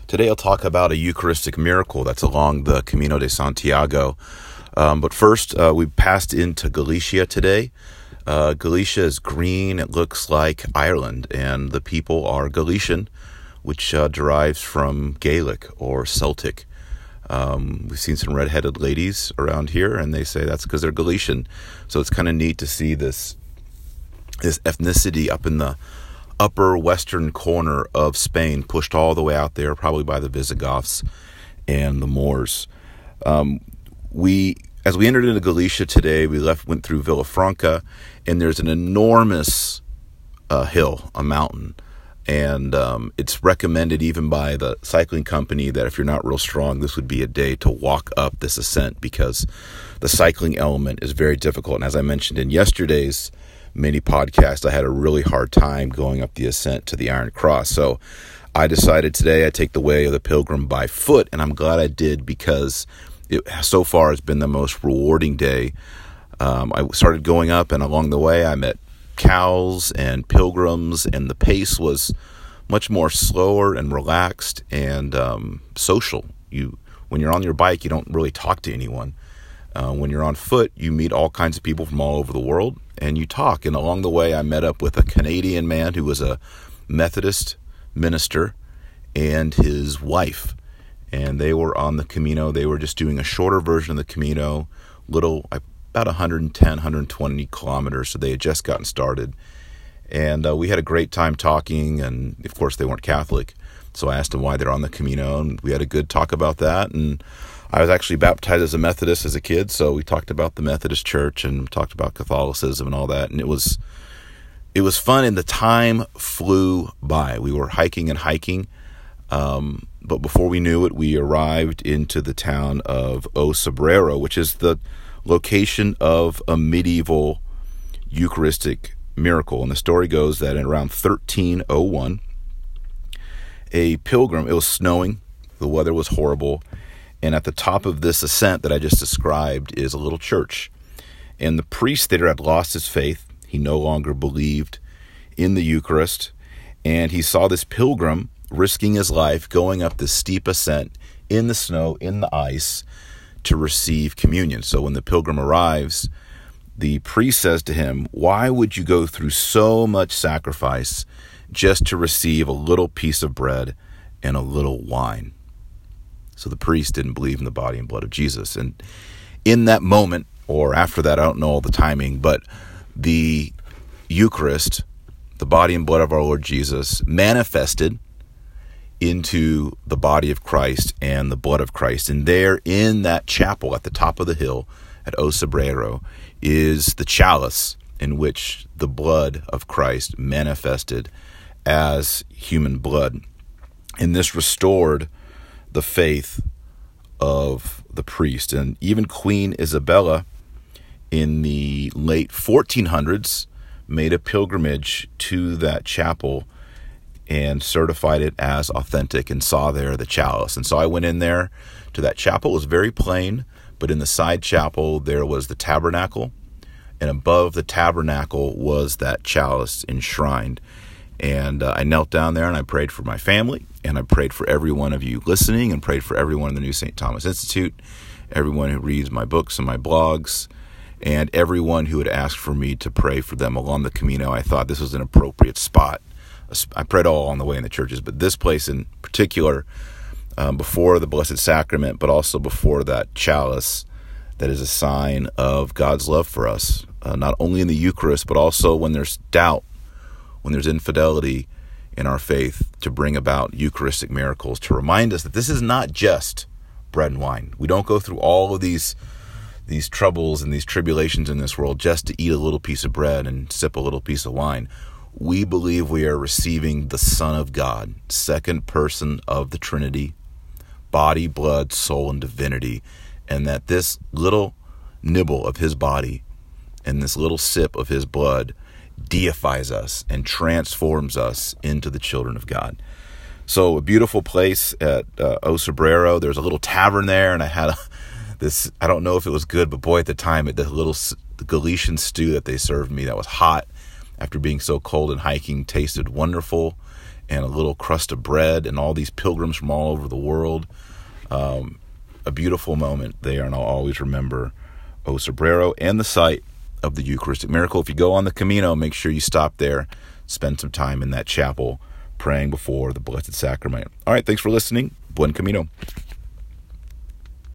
Today I'll talk about a Eucharistic miracle that's along the Camino de Santiago. But first, we passed into Galicia today. Galicia is green. It looks like Ireland, and the people are Galician, which derives from Gaelic or Celtic. We've seen some red-headed ladies around here, and they say that's because they're Galician. So it's kind of neat to see this ethnicity up in the upper western corner of Spain, pushed all the way out there, probably by the Visigoths and the Moors. As we entered into Galicia today, we went through Villafranca, and there's an enormous hill, a mountain. And it's recommended even by the cycling company that if you're not real strong, this would be a day to walk up this ascent because the cycling element is very difficult. And as I mentioned in yesterday's mini podcast, I had a really hard time going up the ascent to the Iron Cross. So I decided today I'd take the way of the pilgrim by foot, and I'm glad I did because it so far has been the most rewarding day. I started going up, and along the way I met cows and pilgrims, and the pace was much more slower and relaxed and social. When you're on your bike, you don't really talk to anyone. When you're on foot, you meet all kinds of people from all over the world, and you talk. And along the way, I met up with a Canadian man who was a Methodist minister and his wife. And they were on the Camino. They were just doing a shorter version of the Camino, about 110, 120 kilometers. So they had just gotten started. And we had a great time talking. And, of course, they weren't Catholic. So I asked them why they're on the Camino, and we had a good talk about that. And I was actually baptized as a Methodist as a kid, so we talked about the Methodist Church and talked about Catholicism and all that, and it was fun, and the time flew by. We were hiking, but before we knew it, we arrived into the town of O Sobrero, which is the location of a medieval Eucharistic miracle. And the story goes that in around 1301, a pilgrim, it was snowing, the weather was horrible, and at the top of this ascent that I just described is a little church. And the priest there had lost his faith. He no longer believed in the Eucharist. And he saw this pilgrim risking his life, going up this steep ascent in the snow, in the ice, to receive communion. So when the pilgrim arrives, the priest says to him, "Why would you go through so much sacrifice just to receive a little piece of bread and a little wine?" So the priest didn't believe in the body and blood of Jesus. And in that moment, or after that, I don't know all the timing, but the Eucharist, the body and blood of our Lord Jesus, manifested into the body of Christ and the blood of Christ. And there in that chapel at the top of the hill at O Sobrero is the chalice in which the blood of Christ manifested as human blood. And this restored the faith of the priest. And even Queen Isabella in the late 1400s made a pilgrimage to that chapel and certified it as authentic and saw there the chalice. And so I went in there to that chapel. It was very plain, but in the side chapel there was the tabernacle, and above the tabernacle was that chalice enshrined. And I knelt down there and I prayed for my family, and I prayed for every one of you listening, and prayed for everyone in the New St. Thomas Institute, everyone who reads my books and my blogs, and everyone who had asked for me to pray for them along the Camino. I thought this was an appropriate spot. I prayed all along the way in the churches, but this place in particular, before the Blessed Sacrament, but also before that chalice, that is a sign of God's love for us, not only in the Eucharist, but also when there's doubt, when there's infidelity in our faith, to bring about Eucharistic miracles, to remind us that this is not just bread and wine. We don't go through all of these troubles and these tribulations in this world just to eat a little piece of bread and sip a little piece of wine. We believe we are receiving the Son of God, second person of the Trinity, body, blood, soul, and divinity, and that this little nibble of his body and this little sip of his blood deifies us and transforms us into the children of God. So a beautiful place at O Sobrero. There's a little tavern there, and I had this, I don't know if it was good, but boy, at the time, the Galician stew that they served me that was hot after being so cold and hiking tasted wonderful. and a little crust of bread and all these pilgrims from all over the world. A beautiful moment there, and I'll always remember O Sobrero and the site of the Eucharistic miracle. If you go on the Camino, make sure you stop there, spend some time in that chapel praying before the Blessed Sacrament. All right, thanks for listening. Buen Camino.